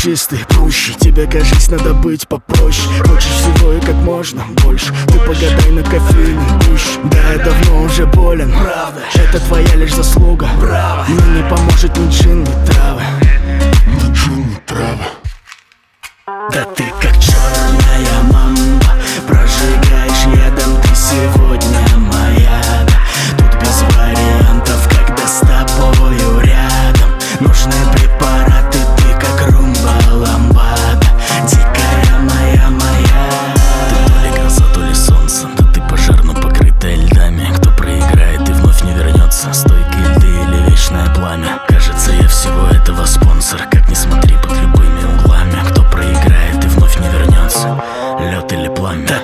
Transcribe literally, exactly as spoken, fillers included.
чистый, пуще. Тебе, кажись, надо быть попроще. Хочешь всего и как можно больше. Ты погадай на кофейный гуще. Да, я давно уже болен, правда. Это твоя лишь заслуга, браво. Но не поможет ни джин, ни травы. Ни джин, ни травы. Да ты как черная мамба, прожигаешь ядом ты сегодня моя. Тут без вариантов, когда с тобою рядом. Нужны препараты, ты как румба ламбада. Дикая моя, моя. Ты то ли гроза, то ли солнце. Да ты пожар, но покрытая льдами. Кто проиграет и вновь не вернется. Стойкие льды или вечное пламя. Кажется, я всего этого спонсор. Как ни смотри под любыми углами. Кто проиграет и вновь не вернется. Лед или пламя.